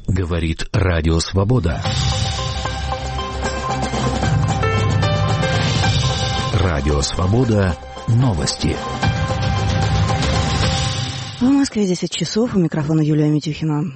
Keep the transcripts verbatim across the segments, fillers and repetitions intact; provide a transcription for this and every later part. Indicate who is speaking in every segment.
Speaker 1: Говорит Радио Свобода. Радио Свобода. Новости.
Speaker 2: В Москве десять часов. У микрофона Юлия Митюхина.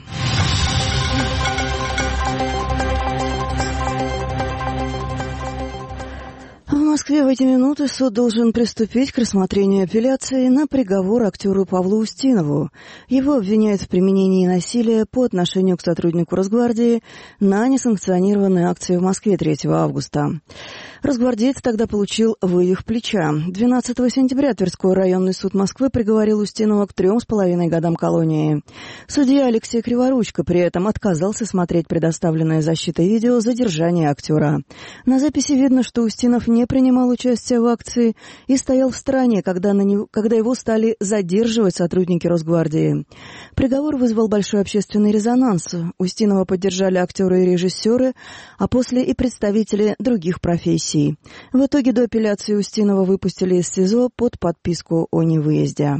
Speaker 2: В Москве в эти минуты суд должен приступить к рассмотрению апелляции на приговор актеру Павлу Устинову. Его обвиняют в применении насилия по отношению к сотруднику Росгвардии на несанкционированной акции в Москве третьего августа. Росгвардеец тогда получил вывих плеча. двенадцатого сентября Тверской районный суд Москвы приговорил Устинова к трем с половиной годам колонии. Судья Алексей Криворучко при этом отказался смотреть предоставленное защитой видео задержания актера. На записи видно, что Устинов не принимал участия в акции и стоял в стороне, когда, на него, когда его стали задерживать сотрудники Росгвардии. Приговор вызвал большой общественный резонанс. Устинова поддержали актеры и режиссеры, а после и представители других профессий. В итоге до апелляции Устинова выпустили из СИЗО под подписку о невыезде.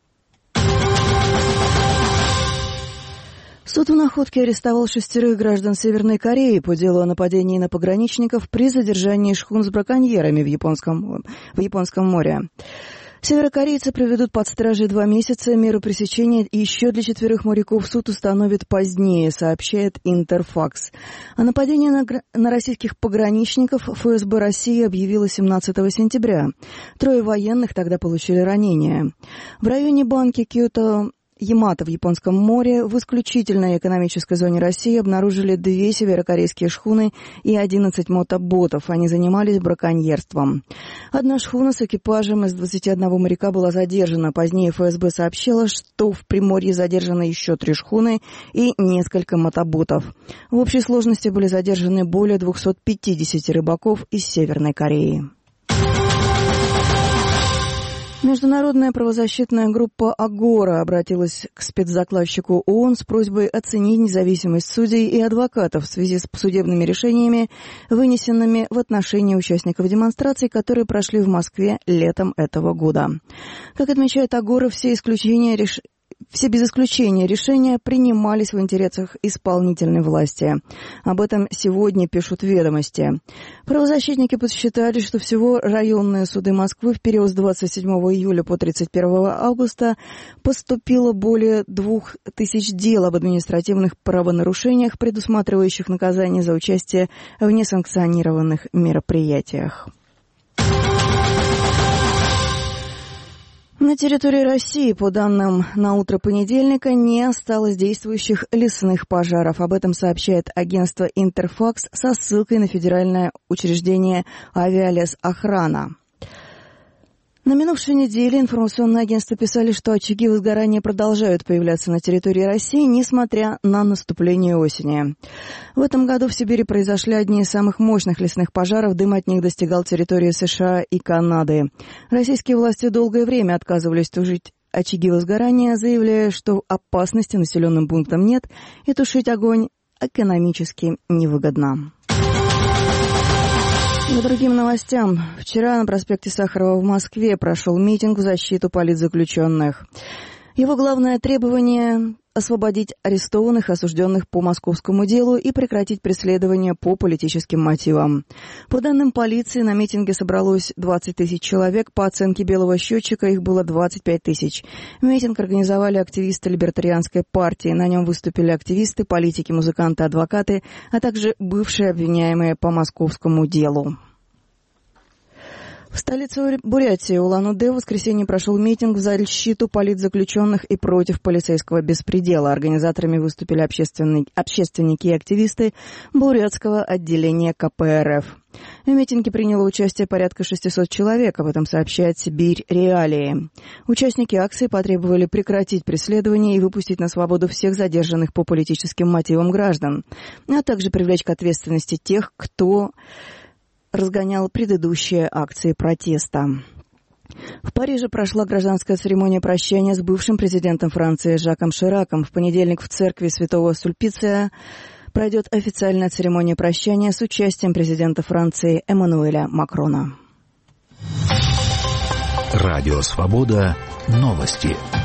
Speaker 2: Суд в Находке арестовал шестерых граждан Северной Кореи по делу о нападении на пограничников при задержании шхун с браконьерами в Японском, в Японском море. Северокорейцы проведут под стражей два месяца. Меру пресечения еще для четверых моряков суд установит позднее, сообщает Интерфакс. О нападении на, на российских пограничников ФСБ России объявило семнадцатого сентября. Трое военных тогда получили ранения. В районе банки Киото Ямато в Японском море в исключительной экономической зоне России обнаружили две северокорейские шхуны и одиннадцать мотоботов. Они занимались браконьерством. Одна шхуна с экипажем из двадцати одного моряка была задержана. Позднее ФСБ сообщила, что в Приморье задержаны еще три шхуны и несколько мотоботов. В общей сложности были задержаны более двухсот пятидесяти рыбаков из Северной Кореи. Международная правозащитная группа «Агора» обратилась к спецдокладчику ООН с просьбой оценить независимость судей и адвокатов в связи с судебными решениями, вынесенными в отношении участников демонстраций, которые прошли в Москве летом этого года. Как отмечает «Агора», все исключения реш... Все без исключения решения принимались в интересах исполнительной власти. Об этом сегодня пишут «Ведомости». Правозащитники подсчитали, что всего районные суды Москвы в период с двадцать седьмого июля по тридцать первого августа поступило более двух тысяч дел об административных правонарушениях, предусматривающих наказание за участие в несанкционированных мероприятиях. На территории России, по данным на утро понедельника, не осталось действующих лесных пожаров. Об этом сообщает агентство «Интерфакс» со ссылкой на федеральное учреждение «Авиалесохрана». На минувшей неделе информационные агентства писали, что очаги возгорания продолжают появляться на территории России, несмотря на наступление осени. В этом году в Сибири произошли одни из самых мощных лесных пожаров. Дым от них достигал территории США и Канады. Российские власти долгое время отказывались тушить очаги возгорания, заявляя, что опасности населенным пунктам нет и тушить огонь экономически невыгодно. По другим новостям. Вчера на проспекте Сахарова в Москве прошел митинг в защиту политзаключенных. Его главное требование – освободить арестованных, осужденных по московскому делу и прекратить преследование по политическим мотивам. По данным полиции, на митинге собралось двадцать тысяч человек. По оценке белого счетчика их было двадцать пять тысяч. Митинг организовали активисты Либертарианской партии. На нем выступили активисты, политики, музыканты, адвокаты, а также бывшие обвиняемые по московскому делу. В столице Бурятии, Улан-Удэ, в воскресенье прошел митинг в защиту политзаключенных и против полицейского беспредела. Организаторами выступили общественники и активисты бурятского отделения ка пэ эр эф. В митинге приняло участие порядка шестисот человек, об этом сообщает «Сибирь Реалии». Участники акции потребовали прекратить преследование и выпустить на свободу всех задержанных по политическим мотивам граждан, а также привлечь к ответственности тех, кто разгонял предыдущие акции протеста. В Париже прошла гражданская церемония прощания с бывшим президентом Франции Жаком Шираком. В понедельник в церкви Святого Сульпиция пройдет официальная церемония прощания с участием президента Франции Эммануэля Макрона.
Speaker 1: Радио Свобода. Новости.